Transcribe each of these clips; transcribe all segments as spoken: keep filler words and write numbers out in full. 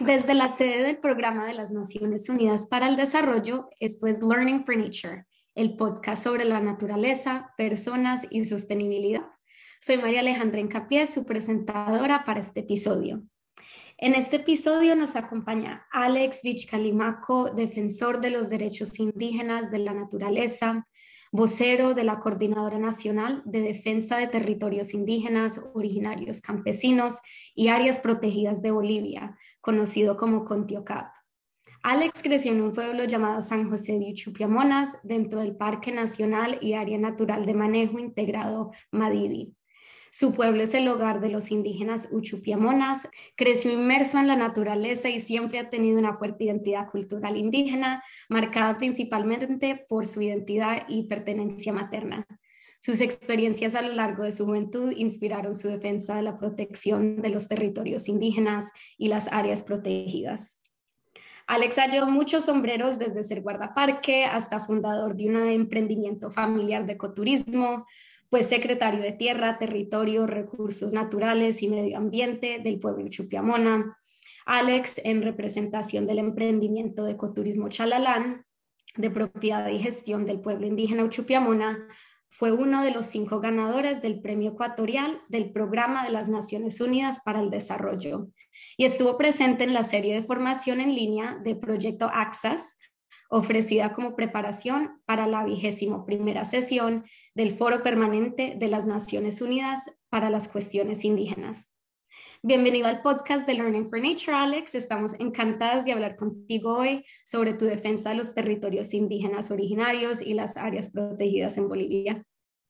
Desde la sede del Programa de las Naciones Unidas para el Desarrollo, esto es Learning for Nature, el podcast sobre la naturaleza, personas y sostenibilidad. Soy María Alejandra Encapié, su presentadora para este episodio. En este episodio nos acompaña Alex Vichcalimaco, defensor de los derechos indígenas de la naturaleza, vocero de la Coordinadora Nacional de Defensa de Territorios Indígenas, Originarios Campesinos y Áreas Protegidas de Bolivia, conocido como Contiocap. Alex creció en un pueblo llamado San José de Uchupiamonas, dentro del Parque Nacional y Área Natural de Manejo Integrado Madidi. Su pueblo es el hogar de los indígenas Uchupiamonas, creció inmerso en la naturaleza y siempre ha tenido una fuerte identidad cultural indígena, marcada principalmente por su identidad y pertenencia materna. Sus experiencias a lo largo de su juventud inspiraron su defensa de la protección de los territorios indígenas y las áreas protegidas. Alex ha llevado muchos sombreros, desde ser guardaparque hasta fundador de un emprendimiento familiar de ecoturismo. Fue secretario de Tierra, Territorio, Recursos Naturales y Medio Ambiente del pueblo Uchupiamona. Alex, en representación del emprendimiento de ecoturismo Chalalán, de propiedad y gestión del pueblo indígena Uchupiamona, fue uno de los cinco ganadores del Premio Ecuatorial del Programa de las Naciones Unidas para el Desarrollo y estuvo presente en la serie de formación en línea de Proyecto Access, ofrecida como preparación para la vigésimo primera sesión del Foro Permanente de las Naciones Unidas para las Cuestiones Indígenas. Bienvenido al podcast de Learning for Nature, Alex. Estamos encantadas de hablar contigo hoy sobre tu defensa de los territorios indígenas originarios y las áreas protegidas en Bolivia.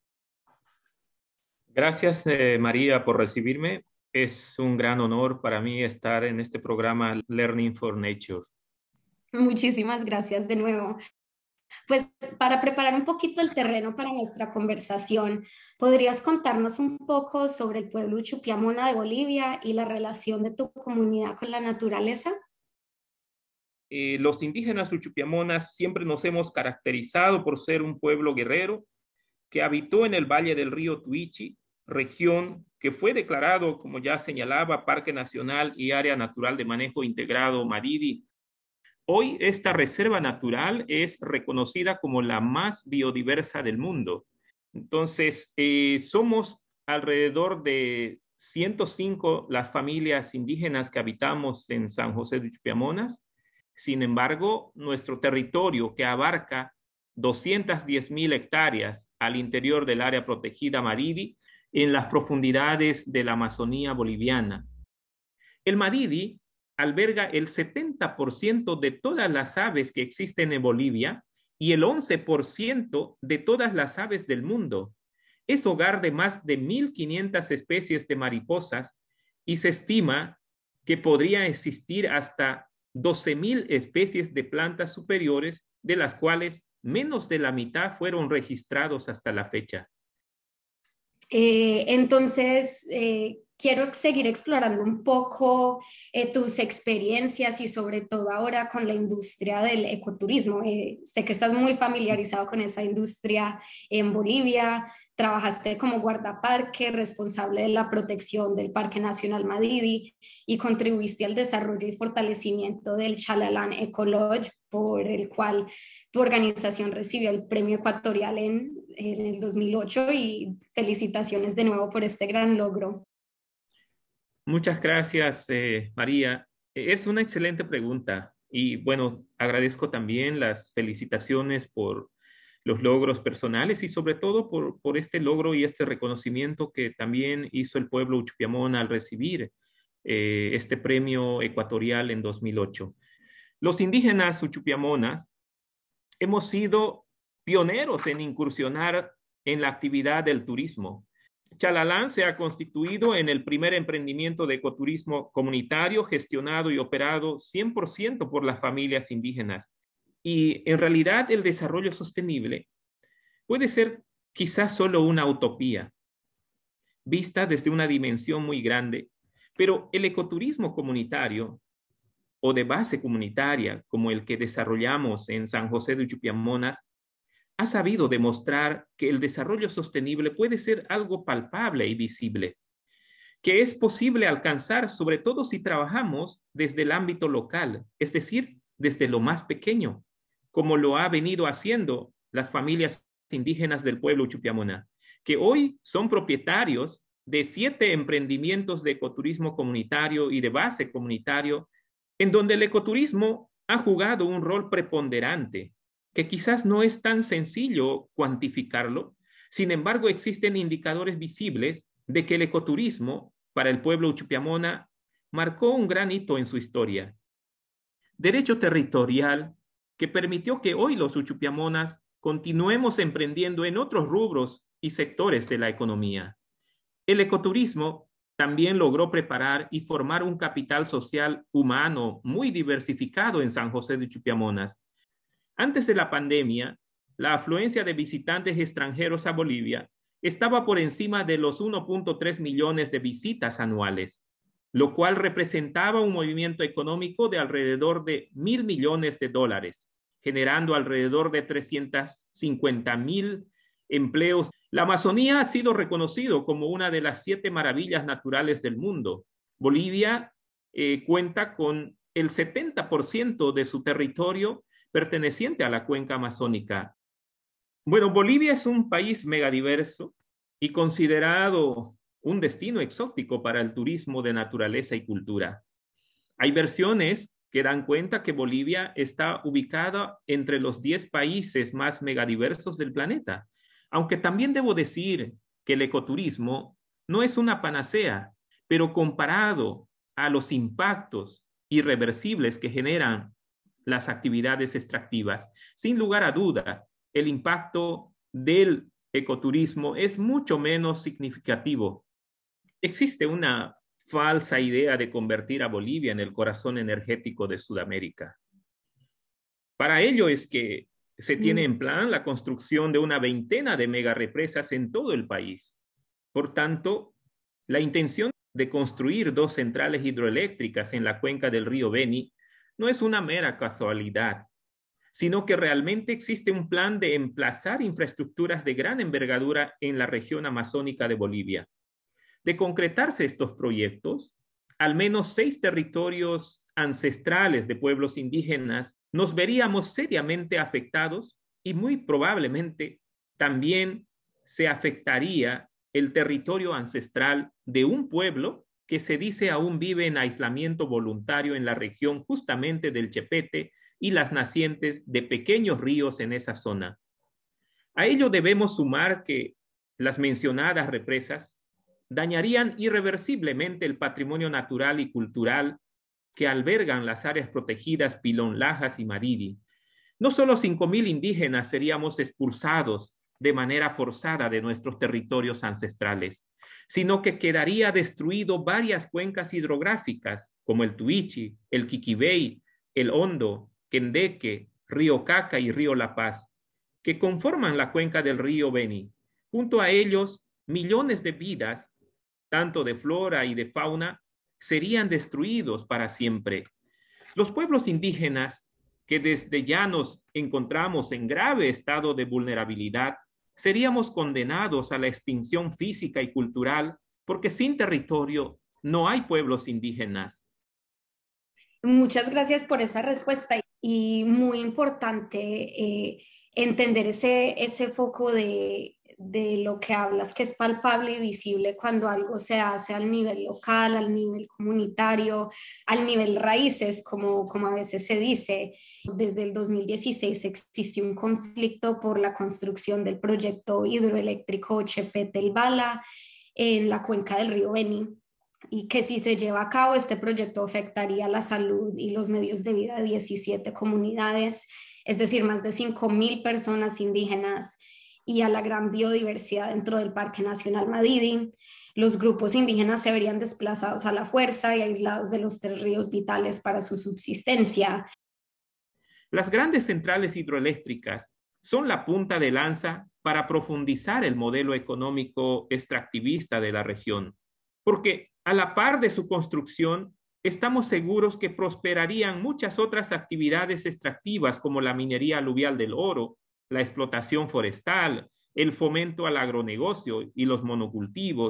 Gracias, eh, María, por recibirme. Es un gran honor para mí estar en este programa Learning for Nature. Muchísimas gracias de nuevo. Pues para preparar un poquito el terreno para nuestra conversación, ¿podrías contarnos un poco sobre el pueblo Uchupiamona de Bolivia y la relación de tu comunidad con la naturaleza? Eh, los indígenas Uchupiamonas siempre nos hemos caracterizado por ser un pueblo guerrero que habitó en el valle del río Tuichi, región que fue declarado, como ya señalaba, Parque Nacional y Área Natural de Manejo Integrado Madidi. Hoy esta reserva natural es reconocida como la más biodiversa del mundo. Entonces, eh, somos alrededor de ciento cinco las familias indígenas que habitamos en San José de Uchupiamonas. Sin embargo, nuestro territorio, que abarca doscientas diez mil hectáreas al interior del área protegida Madidi, en las profundidades de la Amazonía boliviana. El Madidi alberga el setenta por ciento de todas las aves que existen en Bolivia y el once por ciento de todas las aves del mundo. Es hogar de más de mil quinientas especies de mariposas y se estima que podría existir hasta doce mil especies de plantas superiores, de las cuales menos de la mitad fueron registrados hasta la fecha. Eh, entonces, eh, quiero seguir explorando un poco eh, tus experiencias y sobre todo ahora con la industria del ecoturismo. Eh, sé que estás muy familiarizado con esa industria en Bolivia. Trabajaste como guardaparque, responsable de la protección del Parque Nacional Madidi y contribuiste al desarrollo y fortalecimiento del Chalalán Eco Lodge, por el cual tu organización recibió el Premio Ecuatorial en, en el dos mil ocho, y felicitaciones de nuevo por este gran logro. Muchas gracias, eh, María. Es una excelente pregunta y bueno, agradezco también las felicitaciones por los logros personales y sobre todo por, por este logro y este reconocimiento que también hizo el pueblo Uchupiamona al recibir eh, este premio ecuatorial en dos mil ocho. Los indígenas Uchupiamonas hemos sido pioneros en incursionar en la actividad del turismo. Chalalán se ha constituido en el primer emprendimiento de ecoturismo comunitario gestionado y operado cien por ciento por las familias indígenas. Y en realidad el desarrollo sostenible puede ser quizás solo una utopía, vista desde una dimensión muy grande, pero el ecoturismo comunitario o de base comunitaria, como el que desarrollamos en San José de Uchupiamonas, ha sabido demostrar que el desarrollo sostenible puede ser algo palpable y visible. que es posible alcanzar, sobre todo si trabajamos desde el ámbito local, es decir, desde lo más pequeño, como lo ha venido haciendo las familias indígenas del pueblo Chupiamona, que hoy son propietarios de siete emprendimientos de ecoturismo comunitario y de base comunitario, en donde el ecoturismo ha jugado un rol preponderante, que quizás no es tan sencillo cuantificarlo. Sin embargo, existen indicadores visibles de que el ecoturismo para el pueblo Uchupiamona marcó un gran hito en su historia. Derecho territorial que permitió que hoy los uchupiamonas continuemos emprendiendo en otros rubros y sectores de la economía. El ecoturismo también logró preparar y formar un capital social humano muy diversificado en San José de Uchupiamonas. Antes de la pandemia, la afluencia de visitantes extranjeros a Bolivia estaba por encima de los uno punto tres millones de visitas anuales, lo cual representaba un movimiento económico de alrededor de mil millones de dólares, generando alrededor de trescientos cincuenta mil empleos. La Amazonía ha sido reconocido como una de las siete maravillas naturales del mundo. Bolivia eh, cuenta con el setenta por ciento de su territorio perteneciente a la cuenca amazónica. Bueno, Bolivia es un país megadiverso y considerado un destino exótico para el turismo de naturaleza y cultura. Hay versiones que dan cuenta que Bolivia está ubicada entre los diez países más megadiversos del planeta, aunque también debo decir que el ecoturismo no es una panacea, pero comparado a los impactos irreversibles que generan las actividades extractivas, sin lugar a duda, el impacto del ecoturismo es mucho menos significativo. Existe una falsa idea de convertir a Bolivia en el corazón energético de Sudamérica. Para ello es que se tiene en plan la construcción de una veintena de megarepresas en todo el país. Por tanto, la intención de construir dos centrales hidroeléctricas en la cuenca del río Beni no es una mera casualidad, sino que realmente existe un plan de emplazar infraestructuras de gran envergadura en la región amazónica de Bolivia. De concretarse estos proyectos, al menos seis territorios ancestrales de pueblos indígenas nos veríamos seriamente afectados y muy probablemente también se afectaría el territorio ancestral de un pueblo que se dice aún vive en aislamiento voluntario en la región justamente del Chepete y las nacientes de pequeños ríos en esa zona. A ello debemos sumar que las mencionadas represas dañarían irreversiblemente el patrimonio natural y cultural que albergan las áreas protegidas Pilón Lajas y Maridi. No solo cinco mil indígenas seríamos expulsados de manera forzada de nuestros territorios ancestrales, sino que quedaría destruido varias cuencas hidrográficas como el Tuichi, el Quiquibey, el Hondo, Quendeque, Río Caca y Río La Paz, que conforman la cuenca del río Beni. Junto a ellos, millones de vidas, tanto de flora y de fauna, serían destruidos para siempre. Los pueblos indígenas, que desde ya nos encontramos en grave estado de vulnerabilidad, seríamos condenados a la extinción física y cultural, porque sin territorio no hay pueblos indígenas. Muchas gracias por esa respuesta y muy importante eh, entender ese, ese foco de, de lo que hablas, que es palpable y visible cuando algo se hace al nivel local, al nivel comunitario, al nivel raíces, como, como a veces se dice. Desde el dos mil dieciséis existió un conflicto por la construcción del proyecto hidroeléctrico Chepete-El-Bala en la cuenca del río Beni, y que si se lleva a cabo este proyecto afectaría la salud y los medios de vida de diecisiete comunidades, es decir, más de cinco mil personas indígenas, y a la gran biodiversidad dentro del Parque Nacional Madidi. Los grupos indígenas se verían desplazados a la fuerza y aislados de los tres ríos vitales para su subsistencia. Las grandes centrales hidroeléctricas son la punta de lanza para profundizar el modelo económico extractivista de la región, porque a la par de su construcción, estamos seguros que prosperarían muchas otras actividades extractivas como la minería aluvial del oro, la explotación forestal, el fomento al agronegocio y los monocultivos,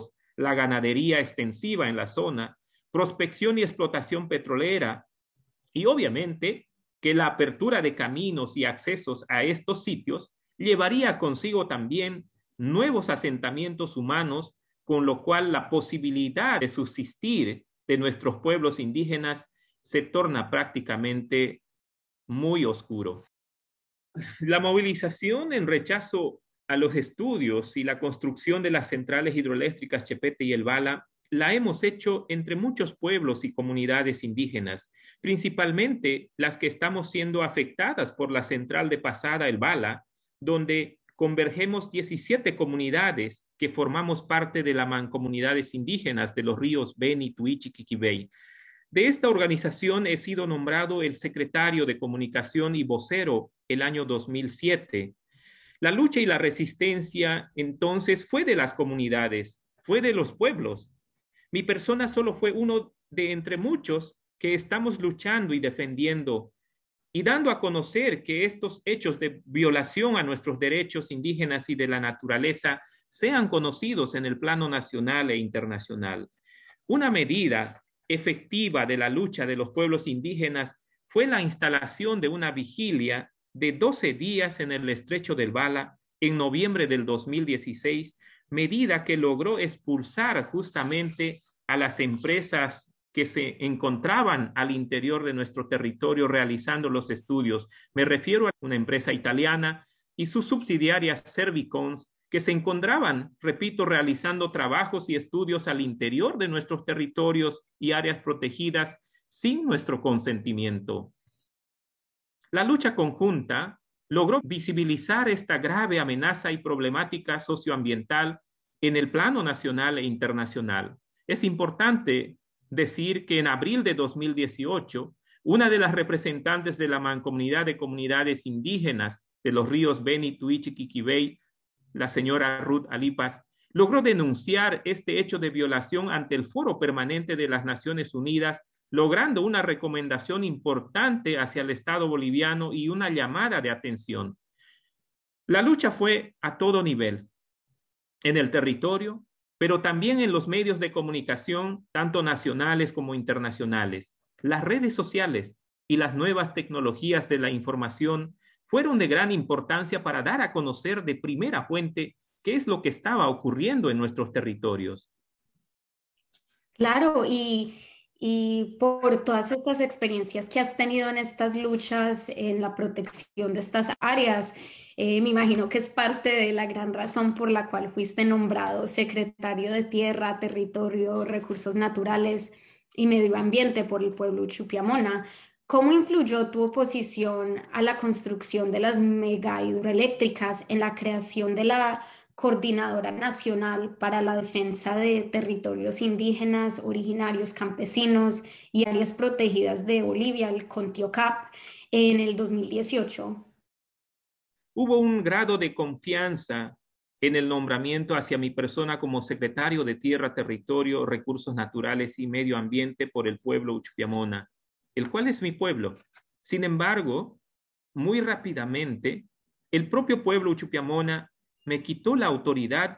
la ganadería extensiva en la zona, prospección y explotación petrolera, y obviamente que la apertura de caminos y accesos a estos sitios llevaría consigo también nuevos asentamientos humanos, con lo cual la posibilidad de subsistir de nuestros pueblos indígenas se torna prácticamente muy oscuro. La movilización en rechazo a los estudios y la construcción de las centrales hidroeléctricas Chepete y El Bala la hemos hecho entre muchos pueblos y comunidades indígenas, principalmente las que estamos siendo afectadas por la central de Pasada El Bala, donde convergemos diecisiete comunidades que formamos parte de la mancomunidades indígenas de los ríos Beni, Tuichi y Quiquibey. De esta organización he sido nombrado el secretario de Comunicación y vocero el año dos mil siete. La lucha y la resistencia entonces fue de las comunidades, fue de los pueblos. Mi persona solo fue uno de entre muchos que estamos luchando y defendiendo y dando a conocer que estos hechos de violación a nuestros derechos indígenas y de la naturaleza sean conocidos en el plano nacional e internacional. Una medida efectiva de la lucha de los pueblos indígenas fue la instalación de una vigilia de doce días en el estrecho del Bala en noviembre del dos mil dieciséis, medida que logró expulsar justamente a las empresas que se encontraban al interior de nuestro territorio realizando los estudios. Me refiero a una empresa italiana y sus subsidiarias Servicons, que se encontraban, repito, realizando trabajos y estudios al interior de nuestros territorios y áreas protegidas sin nuestro consentimiento. La lucha conjunta logró visibilizar esta grave amenaza y problemática socioambiental en el plano nacional e internacional. Es importante decir que en abril de dos mil dieciocho, una de las representantes de la Mancomunidad de Comunidades Indígenas de los ríos Beni, Tuichi y Quiquibey, la señora Ruth Alipas, logró denunciar este hecho de violación ante el Foro Permanente de las Naciones Unidas, logrando una recomendación importante hacia el Estado boliviano y una llamada de atención. La lucha fue a todo nivel, en el territorio, pero también en los medios de comunicación, tanto nacionales como internacionales. Las redes sociales y las nuevas tecnologías de la información fueron de gran importancia para dar a conocer de primera fuente qué es lo que estaba ocurriendo en nuestros territorios. Claro, y, y por todas estas experiencias que has tenido en estas luchas, en la protección de estas áreas, eh, me imagino que es parte de la gran razón por la cual fuiste nombrado secretario de Tierra, Territorio, Recursos Naturales y Medio Ambiente por el pueblo Chupiamona. ¿Cómo influyó tu oposición a la construcción de las mega hidroeléctricas en la creación de la Coordinadora Nacional para la Defensa de Territorios Indígenas, Originarios, Campesinos y Áreas Protegidas de Bolivia, el CONTIOCAP, en el dos mil dieciocho? Hubo un grado de confianza en el nombramiento hacia mi persona como secretario de Tierra, Territorio, Recursos Naturales y Medio Ambiente por el pueblo Uchupiamona, el cual es mi pueblo. Sin embargo, muy rápidamente, el propio pueblo Uchupiamona me quitó la autoridad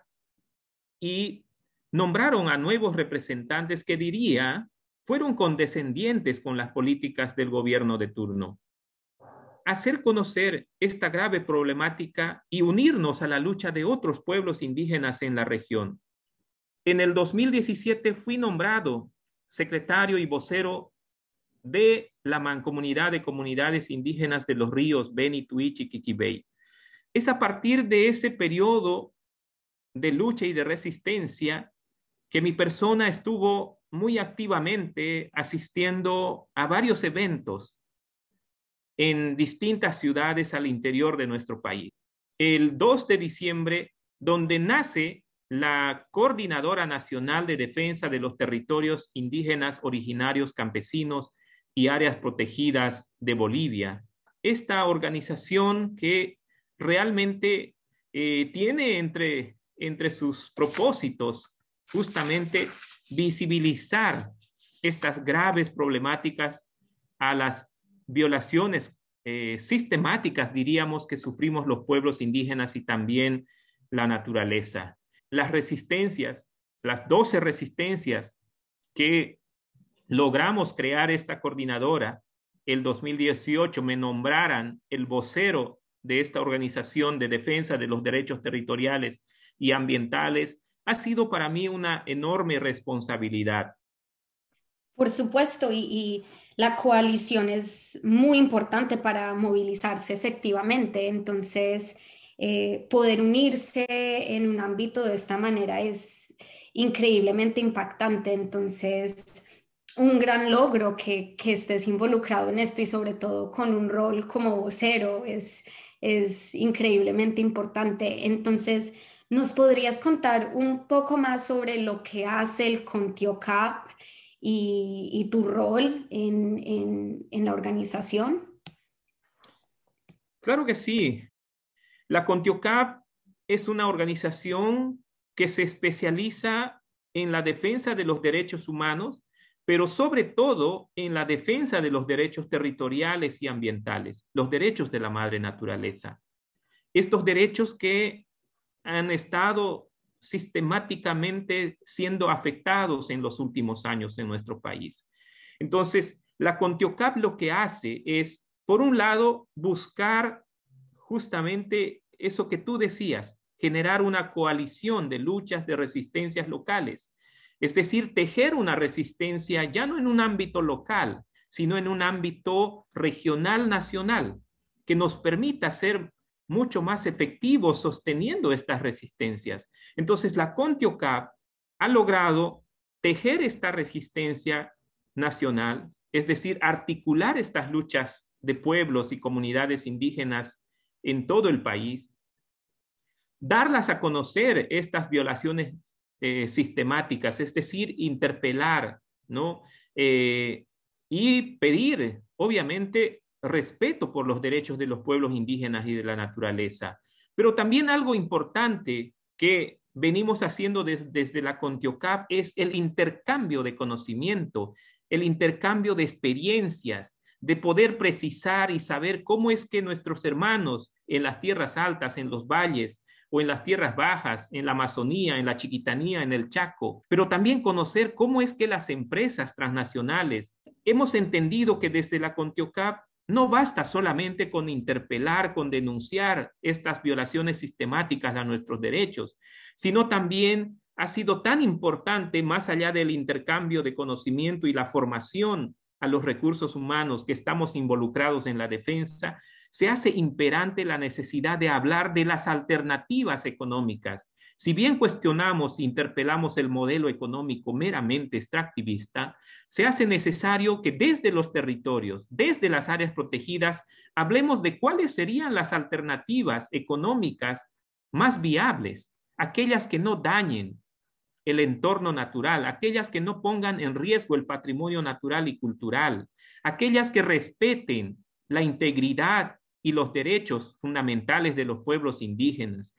y nombraron a nuevos representantes que diría fueron condescendientes con las políticas del gobierno de turno. Hacer conocer esta grave problemática y unirnos a la lucha de otros pueblos indígenas en la región. En el dos mil diecisiete fui nombrado secretario y vocero de la Mancomunidad de Comunidades Indígenas de los ríos Beni, Tuichi y Quiquibey. Es a partir de ese periodo de lucha y de resistencia que mi persona estuvo muy activamente asistiendo a varios eventos en distintas ciudades al interior de nuestro país. El dos de diciembre, donde nace la Coordinadora Nacional de Defensa de los Territorios Indígenas, Originarios, Campesinos y Áreas Protegidas de Bolivia. Esta organización que realmente eh, tiene entre, entre sus propósitos justamente visibilizar estas graves problemáticas a las violaciones eh, sistemáticas, diríamos, que sufrimos los pueblos indígenas y también la naturaleza. Las resistencias las doce resistencias que logramos crear esta coordinadora, el dos mil dieciocho me nombraran el vocero de esta organización de defensa de los derechos territoriales y ambientales, ha sido para mí una enorme responsabilidad. Por supuesto, y, y la coalición es muy importante para movilizarse efectivamente. Entonces, eh, poder unirse en un ámbito de esta manera es increíblemente impactante. Entonces, un gran logro que, que estés involucrado en esto y sobre todo con un rol como vocero es, es increíblemente importante. Entonces, ¿nos podrías contar un poco más sobre lo que hace el CONTIOCAP y, y tu rol en, en, en la organización? Claro que sí. La CONTIOCAP es una organización que se especializa en la defensa de los derechos humanos, pero sobre todo en la defensa de los derechos territoriales y ambientales, los derechos de la madre naturaleza. Estos derechos que han estado sistemáticamente siendo afectados en los últimos años en nuestro país. Entonces, la CONTIOCAP lo que hace es, por un lado, buscar justamente eso que tú decías, generar una coalición de luchas, de resistencias locales. Es decir, tejer una resistencia ya no en un ámbito local, sino en un ámbito regional, nacional, que nos permita ser mucho más efectivos sosteniendo estas resistencias. Entonces, la CONTIOCAP ha logrado tejer esta resistencia nacional, es decir, articular estas luchas de pueblos y comunidades indígenas en todo el país, darlas a conocer estas violaciones eh, sistemáticas, es decir, interpelar, ¿no? Eh, y pedir, obviamente, respeto por los derechos de los pueblos indígenas y de la naturaleza. Pero también algo importante que venimos haciendo des, desde la CONTIOCAP es el intercambio de conocimiento, el intercambio de experiencias, de poder precisar y saber cómo es que nuestros hermanos en las tierras altas, en los valles, o en las tierras bajas, en la Amazonía, en la Chiquitanía, en el Chaco, pero también conocer cómo es que las empresas transnacionales hemos entendido que desde la CONTIOCAP no basta solamente con interpelar, con denunciar estas violaciones sistemáticas a nuestros derechos, sino también ha sido tan importante, más allá del intercambio de conocimiento y la formación a los recursos humanos que estamos involucrados en la defensa, se hace imperante la necesidad de hablar de las alternativas económicas. Si bien cuestionamos e interpelamos el modelo económico meramente extractivista, se hace necesario que desde los territorios, desde las áreas protegidas, hablemos de cuáles serían las alternativas económicas más viables, aquellas que no dañen el entorno natural, aquellas que no pongan en riesgo el patrimonio natural y cultural, aquellas que respeten la integridad y los derechos fundamentales de los pueblos indígenas.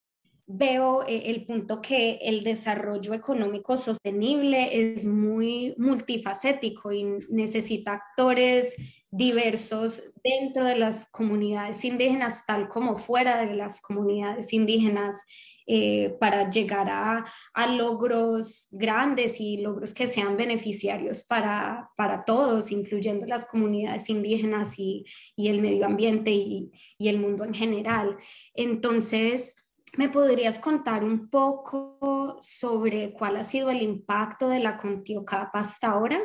Veo eh, el punto que el desarrollo económico sostenible es muy multifacético y necesita actores diversos dentro de las comunidades indígenas, tal como fuera de las comunidades indígenas, eh, para llegar a, a logros grandes y logros que sean beneficiarios para, para todos, incluyendo las comunidades indígenas y, y el medio ambiente y, y el mundo en general. Entonces, ¿me podrías contar un poco sobre cuál ha sido el impacto de la CONTIOCAP hasta ahora?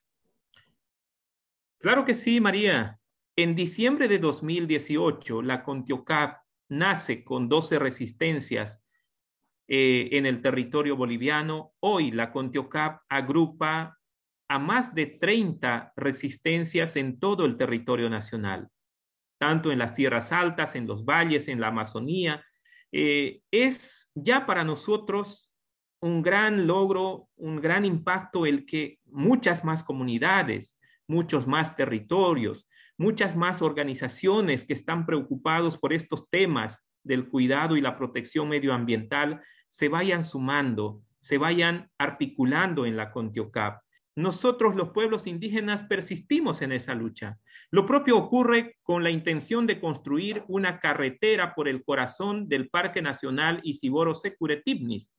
Claro que sí, María. En diciembre de dos mil dieciocho, la CONTIOCAP nace con doce resistencias eh, en el territorio boliviano. Hoy la CONTIOCAP agrupa a más de treinta resistencias en todo el territorio nacional, tanto en las tierras altas, en los valles, en la Amazonía. Eh, es ya para nosotros un gran logro, un gran impacto el que muchas más comunidades, muchos más territorios, muchas más organizaciones que están preocupados por estos temas del cuidado y la protección medioambiental se vayan sumando, se vayan articulando en la CONTIOCAP. Nosotros, los pueblos indígenas, persistimos en esa lucha. Lo propio ocurre con la intención de construir una carretera por el corazón del Parque Nacional Isiboro-Secure-Tibnis,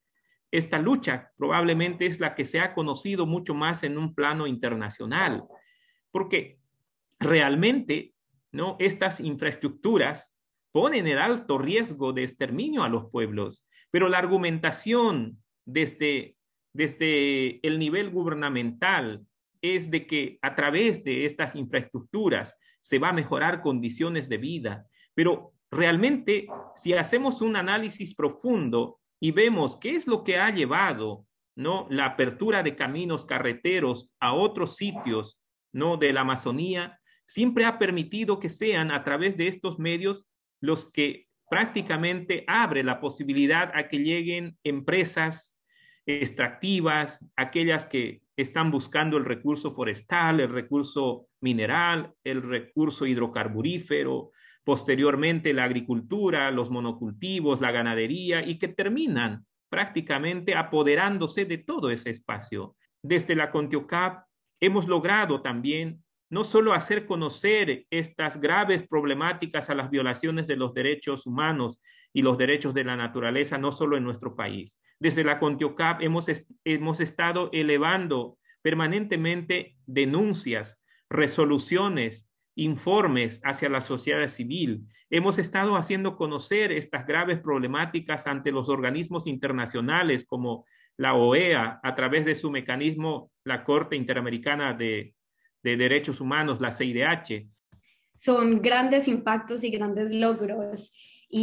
esta lucha probablemente es la que se ha conocido mucho más en un plano internacional, porque realmente, ¿no?, estas infraestructuras ponen en alto riesgo de exterminio a los pueblos, pero la argumentación desde, desde el nivel gubernamental es de que a través de estas infraestructuras se va a mejorar condiciones de vida, pero realmente si hacemos un análisis profundo y vemos qué es lo que ha llevado, ¿no?, la apertura de caminos carreteros a otros sitios, ¿no?, de la Amazonía, siempre ha permitido que sean a través de estos medios los que prácticamente abre la posibilidad a que lleguen empresas extractivas, aquellas que están buscando el recurso forestal, el recurso mineral, el recurso hidrocarburífero, posteriormente la agricultura, los monocultivos, la ganadería, y que terminan prácticamente apoderándose de todo ese espacio. Desde la CONTIOCAP hemos logrado también no solo hacer conocer estas graves problemáticas a las violaciones de los derechos humanos y los derechos de la naturaleza, no solo en nuestro país. Desde la CONTIOCAP hemos, est hemos estado elevando permanentemente denuncias, resoluciones, informes hacia la sociedad civil. Hemos estado haciendo conocer estas graves problemáticas ante los organismos internacionales como la O E A, a través de su mecanismo, la Corte Interamericana de, de Derechos Humanos, la C I D H. Son grandes impactos y grandes logros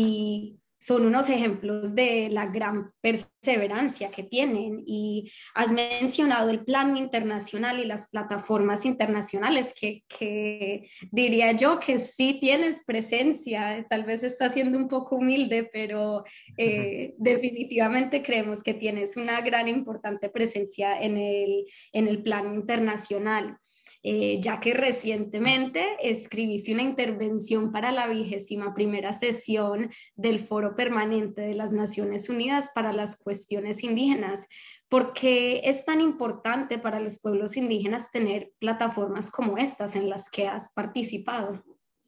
y son unos ejemplos de la gran perseverancia que tienen. Y has mencionado el plano internacional y las plataformas internacionales que, que diría yo que sí tienes presencia, tal vez estás siendo un poco humilde, pero eh, definitivamente creemos que tienes una gran importante presencia en el, en el plano internacional. Eh, ya que recientemente escribiste una intervención para la vigésima primera sesión del Foro Permanente de las Naciones Unidas para las Cuestiones Indígenas. ¿Por qué es tan importante para los pueblos indígenas tener plataformas como estas en las que has participado?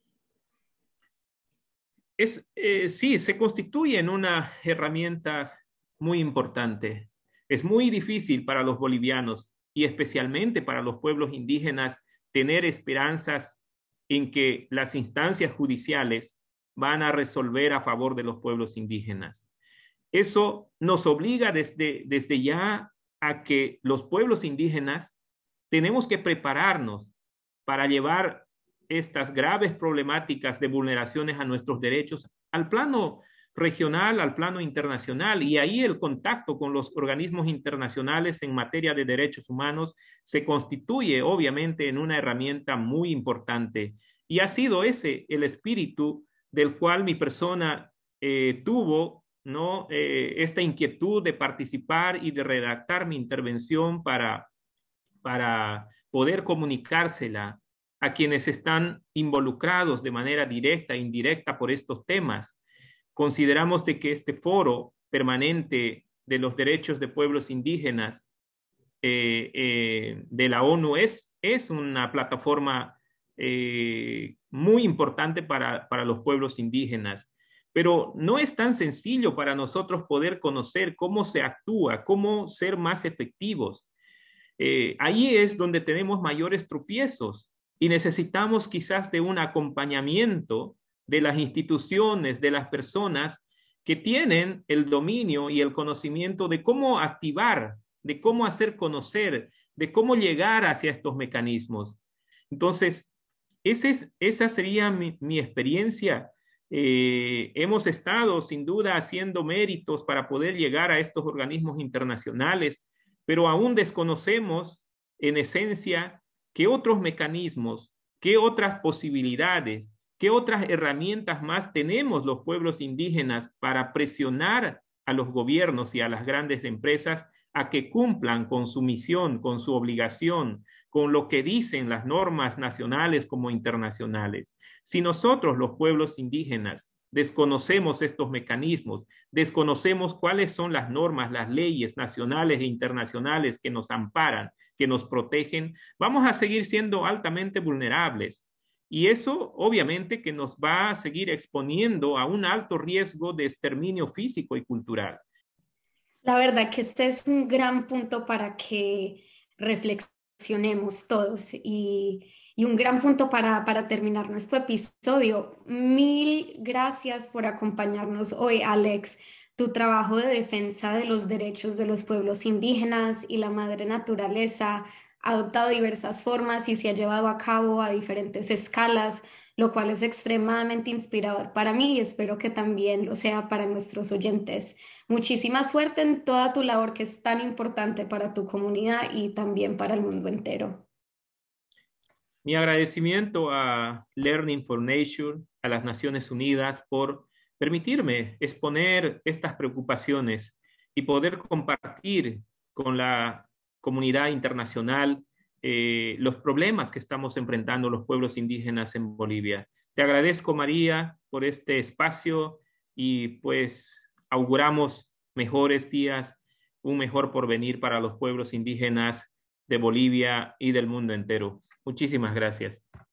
Es, eh, sí, se constituye en una herramienta muy importante. Es muy difícil para los bolivianos y especialmente para los pueblos indígenas tener esperanzas en que las instancias judiciales van a resolver a favor de los pueblos indígenas. Eso nos obliga desde, desde ya a que los pueblos indígenas tenemos que prepararnos para llevar estas graves problemáticas de vulneraciones a nuestros derechos al plano regional, al plano internacional, y ahí el contacto con los organismos internacionales en materia de derechos humanos se constituye obviamente en una herramienta muy importante, y ha sido ese el espíritu del cual mi persona eh, tuvo, ¿no?, eh, esta inquietud de participar y de redactar mi intervención para, para poder comunicársela a quienes están involucrados de manera directa e indirecta por estos temas. Consideramos de que este foro permanente de los derechos de pueblos indígenas eh, eh, de la ONU es, es una plataforma eh, muy importante para, para los pueblos indígenas, pero no es tan sencillo para nosotros poder conocer cómo se actúa, cómo ser más efectivos. Eh, ahí es donde tenemos mayores tropiezos y necesitamos quizás de un acompañamiento de las instituciones, de las personas que tienen el dominio y el conocimiento de cómo activar, de cómo hacer conocer, de cómo llegar hacia estos mecanismos. Entonces, ese es, esa sería mi, mi experiencia. Eh, hemos estado sin duda haciendo méritos para poder llegar a estos organismos internacionales, pero aún desconocemos en esencia qué otros mecanismos, qué otras posibilidades, ¿qué otras herramientas más tenemos los pueblos indígenas para presionar a los gobiernos y a las grandes empresas a que cumplan con su misión, con su obligación, con lo que dicen las normas nacionales como internacionales? Si nosotros, los pueblos indígenas, desconocemos estos mecanismos, desconocemos cuáles son las normas, las leyes nacionales e internacionales que nos amparan, que nos protegen, vamos a seguir siendo altamente vulnerables. Y eso obviamente que nos va a seguir exponiendo a un alto riesgo de exterminio físico y cultural. La verdad que este es un gran punto para que reflexionemos todos y, y un gran punto para, para terminar nuestro episodio. Mil gracias por acompañarnos hoy, Alex. Tu trabajo de defensa de los derechos de los pueblos indígenas y la madre naturaleza ha adoptado diversas formas y se ha llevado a cabo a diferentes escalas, lo cual es extremadamente inspirador para mí y espero que también lo sea para nuestros oyentes. Muchísima suerte en toda tu labor que es tan importante para tu comunidad y también para el mundo entero. Mi agradecimiento a Learning for Nature, a las Naciones Unidas, por permitirme exponer estas preocupaciones y poder compartir con la comunidad internacional eh, los problemas que estamos enfrentando los pueblos indígenas en Bolivia. Te agradezco, María, por este espacio y pues auguramos mejores días, un mejor porvenir para los pueblos indígenas de Bolivia y del mundo entero. Muchísimas gracias.